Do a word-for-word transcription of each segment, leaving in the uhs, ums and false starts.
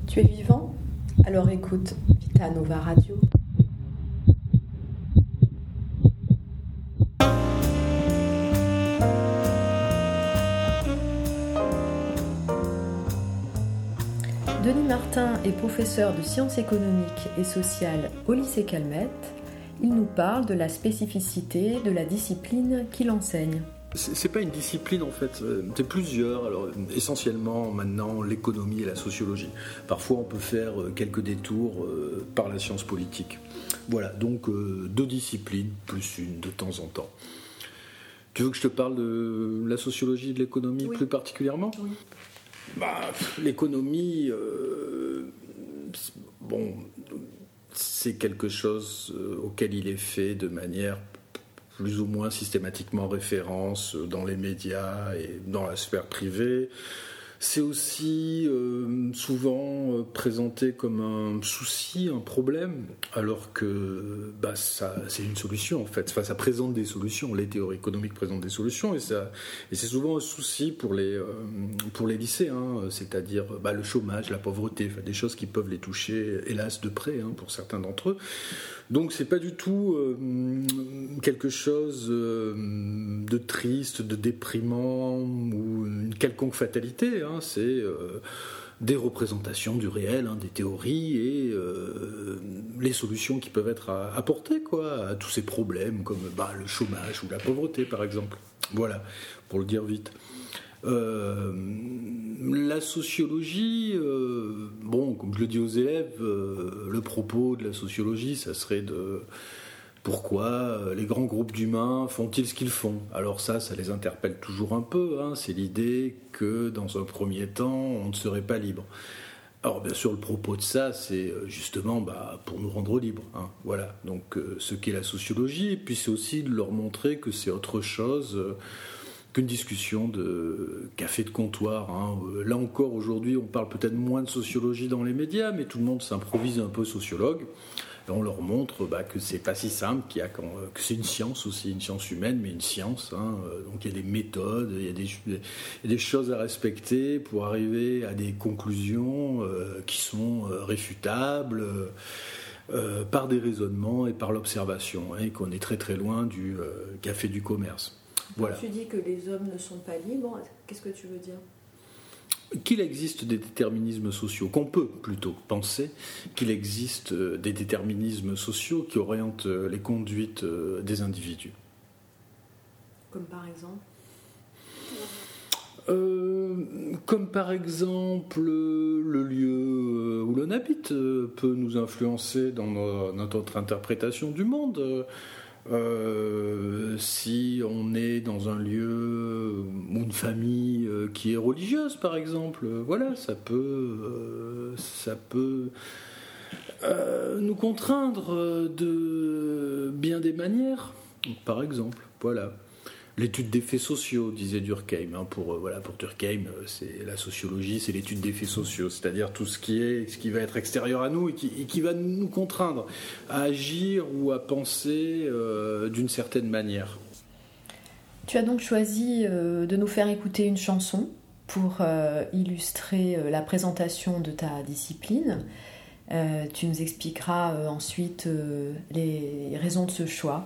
Tu es vivant? Alors écoute Vita Nova Radio. Denis Martin est professeur de sciences économiques et sociales au lycée Calmette. Il nous parle de la spécificité de la discipline qu'il enseigne. C'est, c'est pas une discipline en fait, c'est plusieurs. Alors essentiellement maintenant l'économie et la sociologie. Parfois on peut faire quelques détours euh, par la science politique. Voilà, donc euh, deux disciplines plus une de temps en temps. Tu veux que je te parle de la sociologie et de l'économie oui. plus particulièrement ? Oui. Bah, l'économie, euh, bon, c'est quelque chose auquel il est fait de manière plus ou moins systématiquement référence dans les médias et dans la sphère privée. C'est aussi euh, souvent euh, présenté comme un souci, un problème, alors que bah, ça, c'est une solution en fait. Enfin, ça présente des solutions. Les théories économiques présentent des solutions et, ça, et c'est souvent un souci pour les, euh, pour les lycéens, c'est-à-dire bah, le chômage, la pauvreté, enfin, des choses qui peuvent les toucher, hélas, de près hein, pour certains d'entre eux. Donc c'est pas du tout euh, quelque chose euh, de triste, de déprimant ou une quelconque fatalité. Hein, c'est euh, des représentations du réel, hein, des théories et euh, les solutions qui peuvent être apportées quoi, à tous ces problèmes comme bah, le chômage ou la pauvreté par exemple. Voilà, pour le dire vite. Euh, la sociologie, euh, bon, comme je le dis aux élèves, euh, le propos de la sociologie, ça serait de pourquoi les grands groupes d'humains font-ils ce qu'ils font ? Alors ça, ça les interpelle toujours un peu, hein, c'est l'idée que dans un premier temps, on ne serait pas libre. Alors bien sûr, le propos de ça, c'est justement bah, pour nous rendre libres. Hein, voilà, donc euh, ce qu'est la sociologie, et puis c'est aussi de leur montrer que c'est autre chose euh, qu'une discussion de café de comptoir. Hein. Là encore, aujourd'hui, on parle peut-être moins de sociologie dans les médias, mais tout le monde s'improvise un peu sociologue. Et on leur montre bah, que c'est pas si simple, qu'il y a, que c'est une science aussi, une science humaine, mais une science. Hein. Donc il y a des méthodes, il y a des, il y a des choses à respecter pour arriver à des conclusions euh, qui sont euh, réfutables euh, par des raisonnements et par l'observation, hein, et qu'on est très très loin du euh, café du commerce. Voilà. Tu dis que les hommes ne sont pas libres, qu'est-ce que tu veux dire ? Qu'il existe des déterminismes sociaux, qu'on peut plutôt penser qu'il existe des déterminismes sociaux qui orientent les conduites des individus. Comme par exemple ? Euh, comme par exemple le lieu où l'on habite peut nous influencer dans notre interprétation du monde. Euh, si on est dans un lieu ou une famille euh, qui est religieuse par exemple, euh, voilà, ça peut, euh, ça peut euh, nous contraindre de bien des manières, par exemple, voilà. L'étude des faits sociaux, disait Durkheim. Hein, pour, euh, voilà, pour Durkheim, euh, c'est, la sociologie, c'est l'étude des faits sociaux, c'est-à-dire tout ce qui, est, ce qui va être extérieur à nous et qui, et qui va nous contraindre à agir ou à penser euh, d'une certaine manière. Tu as donc choisi euh, de nous faire écouter une chanson pour euh, illustrer euh, la présentation de ta discipline. Euh, tu nous expliqueras euh, ensuite euh, les raisons de ce choix.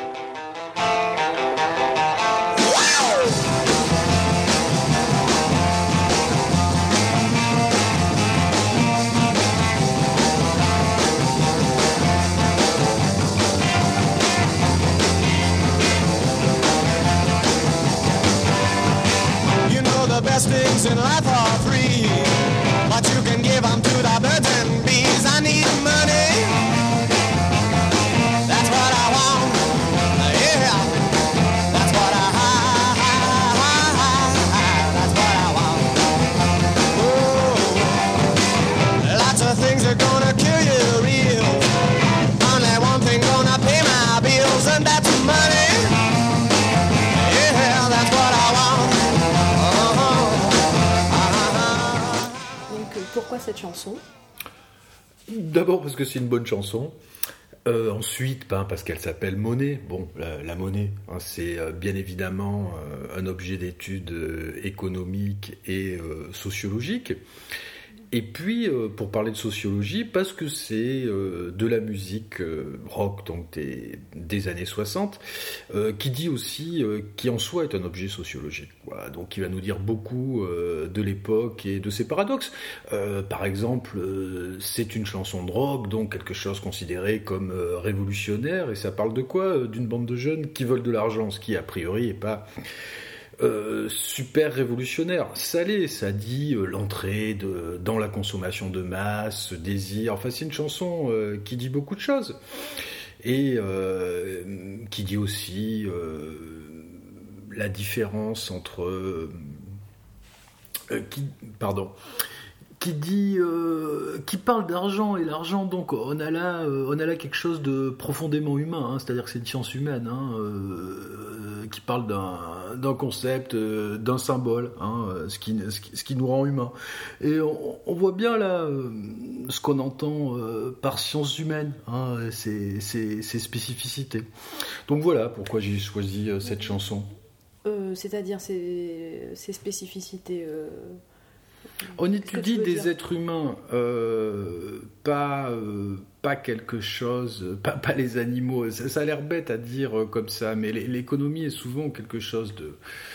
Things in life are free, but you can give them to the birds and bees. I need money, that's what I want, yeah, that's what I, that's what I want. Oh, lots of things are gonna kill you real, only one thing gonna pay my bills, and that's money. Pourquoi cette chanson ? D'abord parce que c'est une bonne chanson. Euh, ensuite, ben, parce qu'elle s'appelle monnaie. Bon, la, la monnaie, hein, c'est euh, bien évidemment euh, un objet d'étude euh, économique et euh, sociologique. Et puis, euh, pour parler de sociologie, parce que c'est euh, de la musique euh, rock, donc des, des années soixante, euh, qui dit aussi, euh, qui en soi est un objet sociologique. Voilà, donc, qui va nous dire beaucoup euh, de l'époque et de ses paradoxes. Euh, par exemple, euh, c'est une chanson de rock, donc quelque chose considéré comme euh, révolutionnaire, et ça parle de quoi ? D'une bande de jeunes qui veulent de l'argent, ce qui, a priori, est pas... Euh, super révolutionnaire. Ça l'est, ça dit euh, l'entrée de, dans la consommation de masse, ce désir. Enfin, c'est une chanson euh, qui dit beaucoup de choses. Et euh, qui dit aussi euh, la différence entre... Euh, qui, pardon... qui dit, euh, qui parle d'argent, et l'argent, donc on a là, euh, on a là quelque chose de profondément humain, hein, c'est-à-dire que c'est une science humaine, hein, euh, qui parle d'un, d'un concept, euh, d'un symbole, hein, ce qui, ce qui, ce qui nous rend humains. Et on, on voit bien là euh, ce qu'on entend euh, par science humaine, hein, ces, ces, ces spécificités. Donc voilà pourquoi j'ai choisi euh, cette chanson. Euh, c'est-à-dire ces, ces spécificités. Euh... On étudie des dire êtres humains, euh, pas, euh, pas quelque chose, pas, pas les animaux. Ça, ça a l'air bête à dire comme ça, mais l'économie est souvent quelque chose de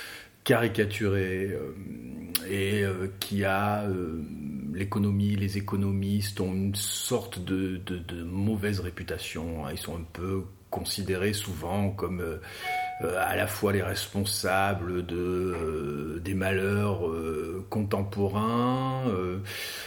caricaturé euh, et euh, qui a euh, l'économie, les économistes ont une sorte de, de, de mauvaise réputation. Ils sont un peu considérés souvent comme euh, euh, à la fois les responsables de, euh, des malheurs euh, contemporains, euh,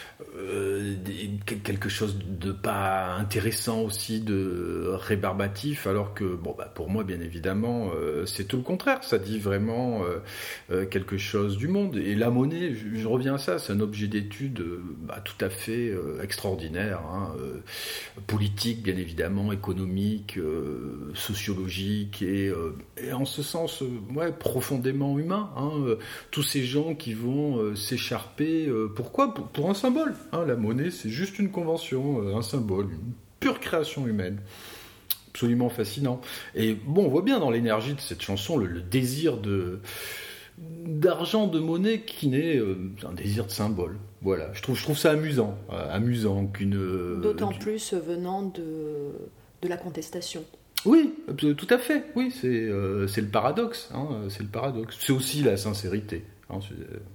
euh, des, quelque chose de pas intéressant aussi, de rébarbatif, alors que bon, bah, pour moi bien évidemment euh, c'est tout le contraire, ça dit vraiment euh, euh, quelque chose du monde. Et la monnaie, je, je reviens à ça, c'est un objet d'étude euh, bah, tout à fait euh, extraordinaire, hein, euh, politique bien évidemment, économique, euh, sociologique et, euh, et en ce sens euh, ouais, profondément humain, hein, euh, tous ces gens qui vont euh, s'écharper, euh, pourquoi pour, pour un symbole. Hein, la monnaie, c'est juste une convention, euh, un symbole, une pure création humaine. Absolument fascinant. Et bon, on voit bien dans l'énergie de cette chanson le, le désir de, d'argent, de monnaie qui n'est euh, un désir de symbole. Voilà, je trouve, je trouve ça amusant, euh, amusant qu'une. Euh, D'autant plus venant de, de la contestation. Oui, tout à fait. Oui, c'est, euh, c'est le paradoxe. Hein, c'est le paradoxe. C'est aussi la sincérité. Hein, c'est...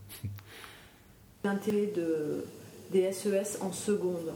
L'intérêt de des S E S en seconde.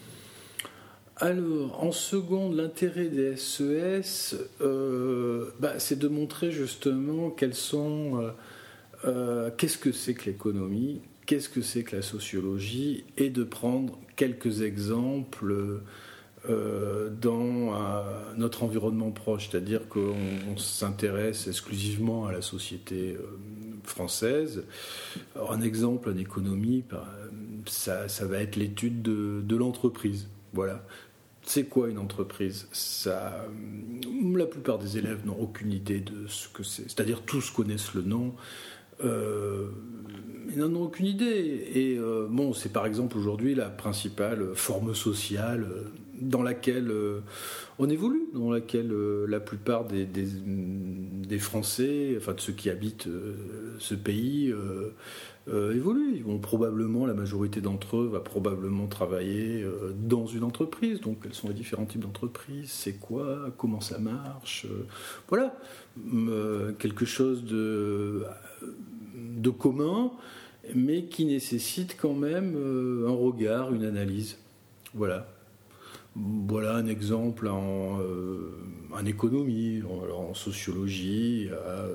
Alors, en seconde, l'intérêt des S E S, euh, bah, c'est de montrer justement quels sont, euh, euh, qu'est-ce que c'est que l'économie, qu'est-ce que c'est que la sociologie, et de prendre quelques exemples euh, dans euh, notre environnement proche, c'est-à-dire qu'on on s'intéresse exclusivement à la société euh, française. Alors, un exemple en économie, ça, ça va être l'étude de, de l'entreprise. Voilà. C'est quoi une entreprise ? Ça, la plupart des élèves n'ont aucune idée de ce que c'est. C'est-à-dire tous connaissent le nom, euh, mais n'en ont aucune idée. Et euh, bon, c'est par exemple aujourd'hui la principale forme sociale dans laquelle euh, on évolue, dans laquelle euh, la plupart des, des, des Français, enfin de ceux qui habitent euh, ce pays, euh, euh, évoluent. Ils vont probablement, la majorité d'entre eux va probablement travailler euh, dans une entreprise. Donc quels sont les différents types d'entreprises ? C'est quoi ? Comment ça marche ? euh, Voilà, euh, quelque chose de, de commun, mais qui nécessite quand même euh, un regard, une analyse. Voilà. Voilà un exemple en, euh, en économie, en, en sociologie. Euh,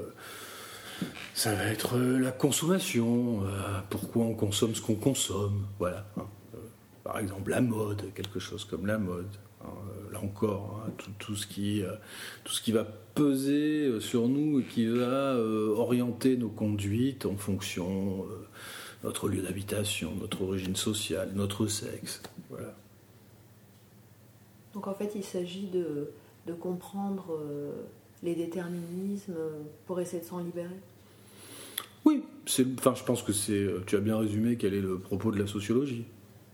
ça va être la consommation. Euh, pourquoi on consomme ce qu'on consomme. Voilà. Hein. Euh, par exemple, la mode, quelque chose comme la mode. Hein. Là encore, hein, tout, tout, ce qui, euh, tout ce qui va peser sur nous et qui va euh, orienter nos conduites en fonction de euh, notre lieu d'habitation, notre origine sociale, notre sexe. Voilà. Donc en fait, il s'agit de, de comprendre euh, les déterminismes pour essayer de s'en libérer. Oui, c'est, enfin, je pense que c'est, tu as bien résumé quel est le propos de la sociologie.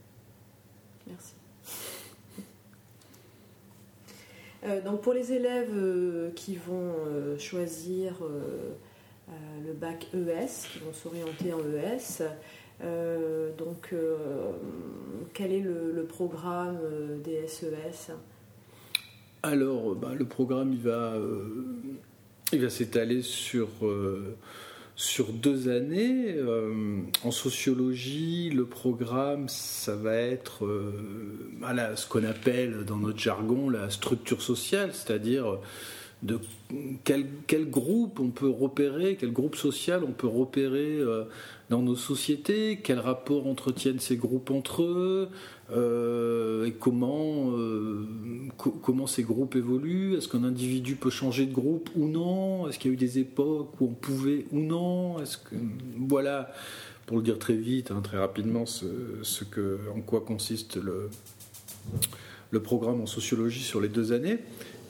Merci. Euh, donc pour les élèves euh, qui vont euh, choisir euh, euh, le bac E S, qui vont s'orienter en E S. Euh, donc, euh, quel est le, le programme des S E S ? Alors, bah, le programme, il va, euh, il va s'étaler sur, euh, sur deux années. Euh, en sociologie, le programme, ça va être euh, voilà, ce qu'on appelle dans notre jargon la structure sociale, c'est-à-dire de quel, quel groupe on peut repérer, quel groupe social on peut repérer euh, dans nos sociétés, quels rapports entretiennent ces groupes entre eux, euh, et comment, euh, co- comment ces groupes évoluent, est-ce qu'un individu peut changer de groupe ou non, est-ce qu'il y a eu des époques où on pouvait ou non, est-ce que, voilà, pour le dire très vite, hein, très rapidement, ce, ce que, en quoi consiste le, le programme en sociologie sur les deux années.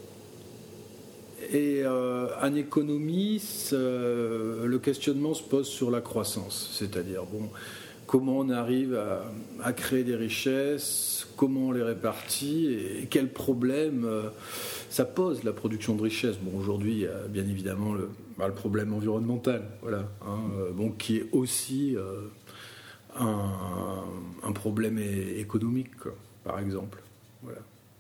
Et euh, en économie, euh, le questionnement se pose sur la croissance, c'est-à-dire bon, comment on arrive à, à créer des richesses, comment on les répartit et quels problèmes euh, ça pose la production de richesses. Bon, aujourd'hui, il y a bien évidemment le, bah, le problème environnemental, voilà, hein, euh, bon, qui est aussi euh, un, un problème é- économique, quoi, par exemple. Voilà.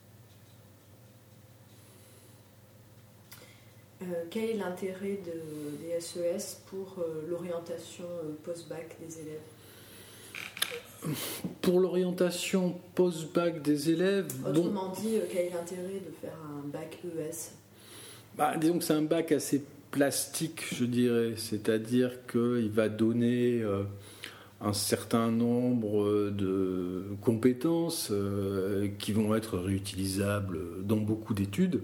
Euh, quel est l'intérêt de, des S E S pour euh, l'orientation euh, post-bac des élèves ? Pour l'orientation post-bac des élèves... Autrement bon, dit, euh, quel est l'intérêt de faire un bac E S ? Bah, disons que c'est un bac assez plastique, je dirais. C'est-à-dire qu'il va donner euh, un certain nombre de compétences euh, qui vont être réutilisables dans beaucoup d'études.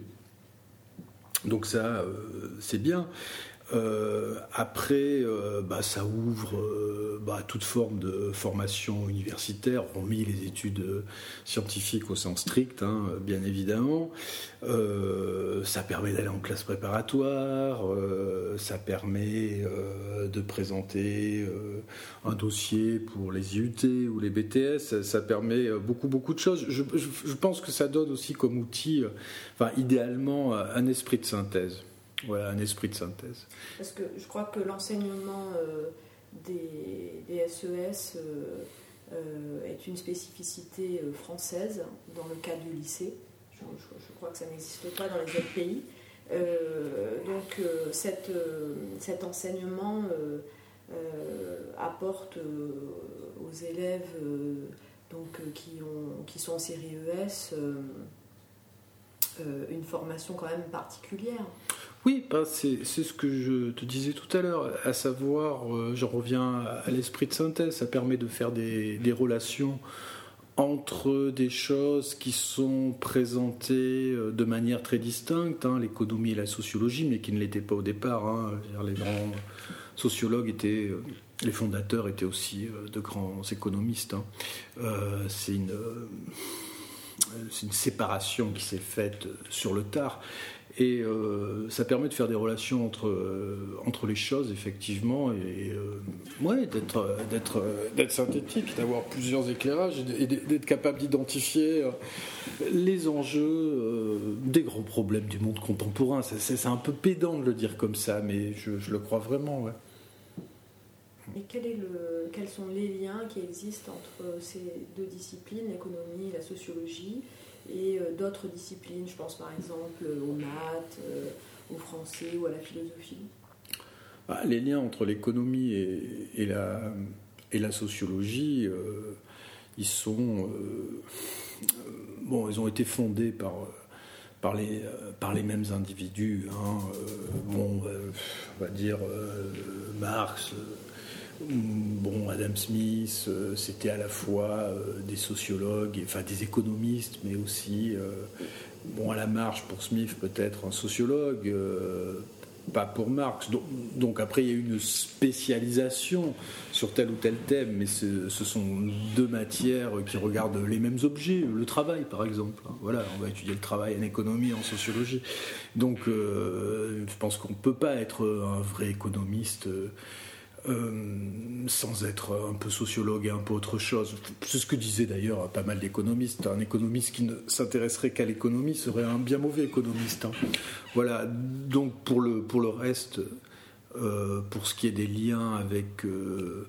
Donc ça, euh, c'est bien. Euh, après, euh, bah, ça ouvre euh, bah, toute forme de formation universitaire, hormis les études scientifiques au sens strict, hein, bien évidemment. Euh, ça permet d'aller en classe préparatoire, euh, ça permet euh, de présenter euh, un dossier pour les I U T ou les B T S, ça, ça permet beaucoup, beaucoup de choses. Je, je, je pense que ça donne aussi comme outil, euh, enfin, idéalement, un esprit de synthèse. Voilà, un esprit de synthèse. Parce que je crois que l'enseignement euh, des, des S E S euh, euh, est une spécificité euh, française dans le cadre du lycée. Je, je, je crois que ça n'existe pas dans les autres pays. Euh, donc euh, cette, euh, cet enseignement euh, euh, apporte euh, aux élèves euh, donc, euh, qui, ont, qui sont en série E S euh, euh, une formation quand même particulière. Oui, bah c'est, c'est ce que je te disais tout à l'heure, à savoir, euh, je reviens à l'esprit de synthèse, ça permet de faire des, des relations entre des choses qui sont présentées de manière très distincte, hein, l'économie et la sociologie, mais qui ne l'étaient pas au départ. Hein, les grands sociologues étaient, les fondateurs étaient aussi de grands économistes. Hein. Euh, c'est une, c'est une séparation qui s'est faite sur le tard. Et euh, ça permet de faire des relations entre, euh, entre les choses, effectivement, et euh, ouais, d'être, d'être, d'être synthétique, d'avoir plusieurs éclairages et d'être capable d'identifier euh, les enjeux euh, des grands problèmes du monde contemporain. C'est, c'est, c'est un peu pédant de le dire comme ça, mais je, je le crois vraiment, ouais. Et quel est le, quels sont les liens qui existent entre ces deux disciplines, l'économie et la sociologie, et euh, d'autres disciplines, je pense par exemple aux maths, euh, au français ou à la philosophie? Ah, les liens entre l'économie et, et, la, et la sociologie, euh, ils sont... Euh, bon, ils ont été fondés par, par, les, par les mêmes individus. Hein, euh, bon, euh, on va dire euh, Marx... Euh, Bon, Adam Smith, euh, c'était à la fois euh, des sociologues, enfin des économistes, mais aussi, euh, bon, à la marge pour Smith, peut-être un sociologue, euh, pas pour Marx. Donc, donc après, il y a eu une spécialisation sur tel ou tel thème, mais ce, ce sont deux matières qui regardent les mêmes objets, le travail par exemple. Voilà, on va étudier le travail en économie, en sociologie. Donc, euh, je pense qu'on ne peut pas être un vrai économiste. Euh, Euh, sans être un peu sociologue et un peu autre chose. C'est ce que disaient d'ailleurs pas mal d'économistes. Un économiste qui ne s'intéresserait qu'à l'économie serait un bien mauvais économiste. Hein. Voilà, donc pour le, pour le reste, Euh, pour ce qui est des liens avec euh,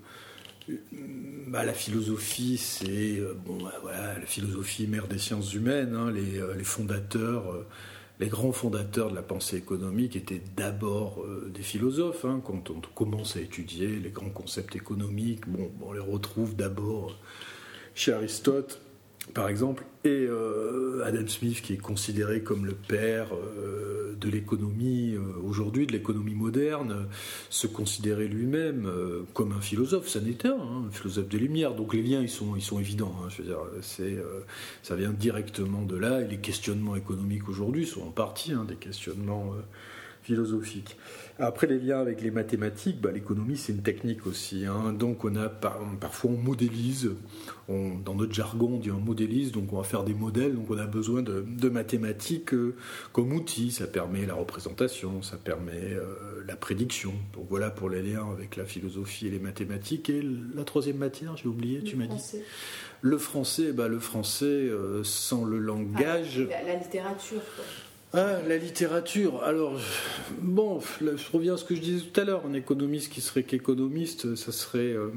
bah, la philosophie, c'est euh, bon, bah, voilà, la philosophie mère des sciences humaines, hein, les, euh, les fondateurs, euh, les grands fondateurs de la pensée économique étaient d'abord euh, des philosophes. Hein, quand on commence à étudier les grands concepts économiques, bon, on les retrouve d'abord chez Aristote, par exemple, et euh, Adam Smith, qui est considéré comme le père euh, de l'économie euh, aujourd'hui, de l'économie moderne, euh, se considérait lui-même euh, comme un philosophe. Ça n'était un, hein, un philosophe des Lumières. Donc les liens, ils sont, ils sont évidents. Hein, je veux dire, c'est, euh, ça vient directement de là. Et les questionnements économiques aujourd'hui sont en partie hein, des questionnements euh, philosophiques. Après, les liens avec les mathématiques, bah, l'économie, c'est une technique aussi. Hein. Donc, on a par, parfois, on modélise. On, dans notre jargon, on dit on modélise. Donc, on va faire des modèles. Donc, on a besoin de, de mathématiques euh, comme outil. Ça permet la représentation, ça permet euh, la prédiction. Donc, voilà pour les liens avec la philosophie et les mathématiques. Et la troisième matière, j'ai oublié, tu m'as dit. Le français, bah, le français, euh, sans le langage. Ah, la, la littérature, quoi. Ah, la littérature. Alors, bon, je reviens à ce que je disais tout à l'heure. Un économiste qui serait qu'économiste, ça serait, euh,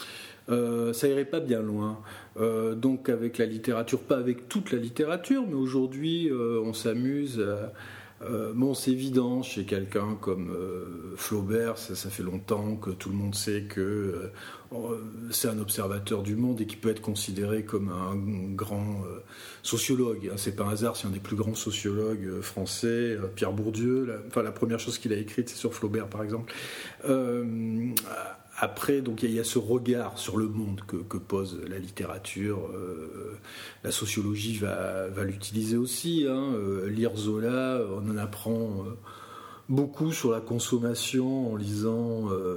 euh, ça irait pas bien loin. Euh, donc, avec la littérature, pas avec toute la littérature, mais aujourd'hui, euh, on s'amuse. À, euh, bon, c'est évident chez quelqu'un comme euh, Flaubert. Ça, ça fait longtemps que tout le monde sait que euh, c'est un observateur du monde et qui peut être considéré comme un grand euh, sociologue. C'est pas un hasard, c'est un des plus grands sociologues français, euh, Pierre Bourdieu. La, enfin, la première chose qu'il a écrite, c'est sur Flaubert, par exemple. Euh, après, donc, il y, y a ce regard sur le monde que, que pose la littérature. Euh, la sociologie va, va l'utiliser aussi. Hein. Euh, lire Zola, on en apprend euh, beaucoup sur la consommation en lisant... Euh,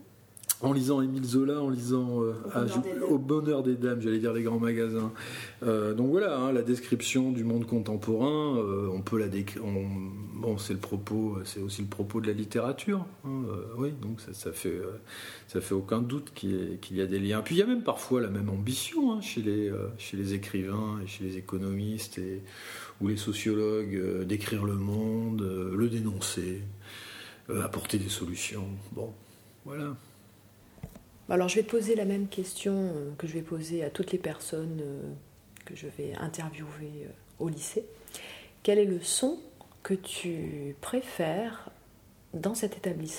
En lisant Émile Zola, en lisant euh, au, bonheur à, au bonheur des dames, j'allais dire les grands magasins. Euh, donc voilà, hein, la description du monde contemporain, euh, on peut la décrire. Bon, c'est le propos, c'est aussi le propos de la littérature. Hein, euh, oui, donc ça, ça fait, euh, ça fait aucun doute qu'il y, ait, qu'il y a des liens. Puis il y a même parfois la même ambition hein, chez les, euh, chez les écrivains et chez les économistes et ou les sociologues euh, d'écrire le monde, euh, le dénoncer, euh, apporter des solutions. Bon, voilà. Alors je vais te poser la même question que je vais poser à toutes les personnes que je vais interviewer au lycée. Quel est le son que tu préfères dans cet établissement ?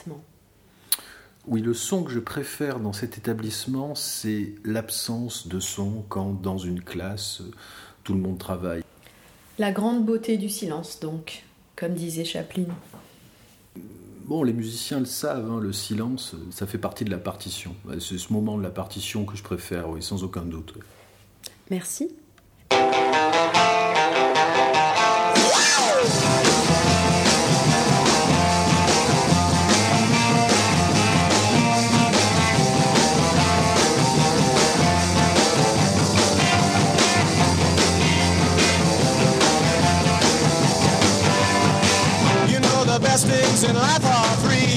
Oui, le son que je préfère dans cet établissement, c'est l'absence de son quand dans une classe, tout le monde travaille. La grande beauté du silence, donc, comme disait Chaplin. Bon, les musiciens le savent, hein, le silence, ça fait partie de la partition. C'est ce moment de la partition que je préfère, oui, sans aucun doute. Oui. Merci. You know the best things in life are free.